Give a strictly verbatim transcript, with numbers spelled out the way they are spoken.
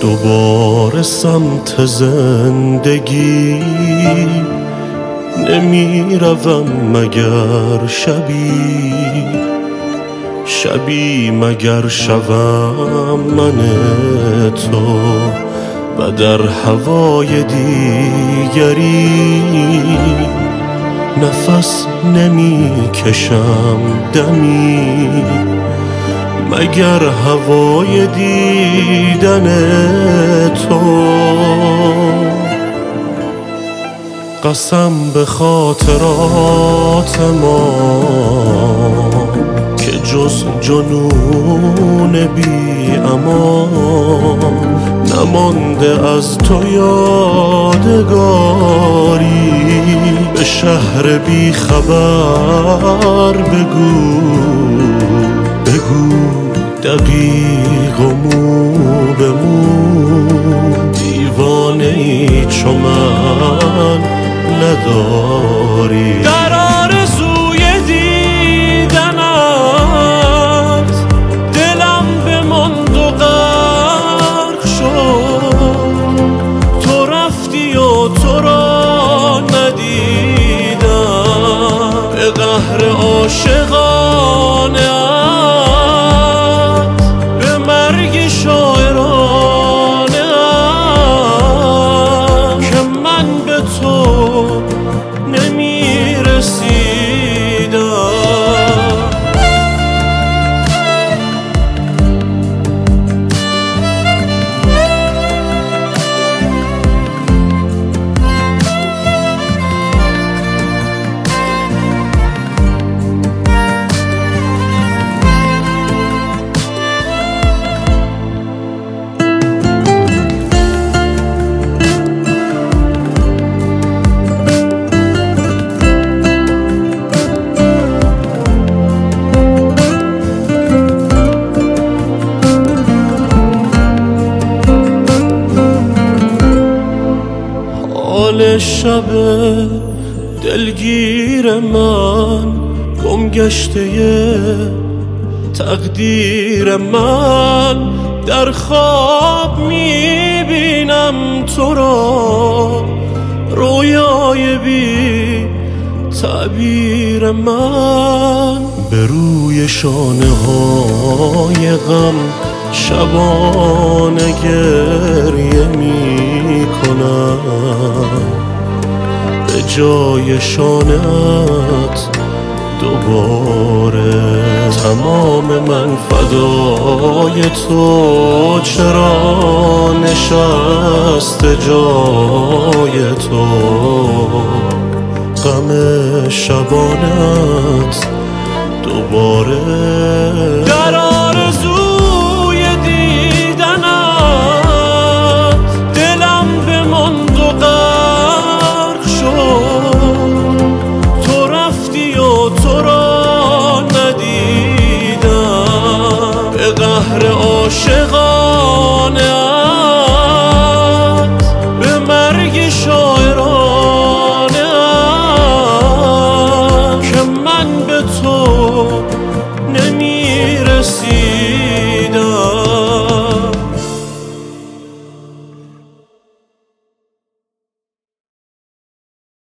دوباره سمت زندگی نمی روم مگر شبی شبی مگر شوم من تو و در هوای دیگری نفس نمی کشم دمی مگر هوای دیدن تو. قسم به خاطرات ما که جز جنون بی امان نمانده از تو یادگاری. به شهر بی خبر بگو بگو دقیق و مو به مو دیوانه ای چو من نداری. در آرزوی دیدنت دلم بماند و غرق شد. تو رفتی و تو را ندیدم به قهر عاشقانه به مرگ شاعرانه که من به تو نمی رسیدم. حال شب دلگیر من گم گشته تقدیر من در خواب میبینم تو را رویای بی تعبیر من به روی شانه های غم شبانه گریه می کنم. به جای شانه‌ات دوباره تمام من فدای تو. چرا نشست جای تو غم شبانه‌ات دوباره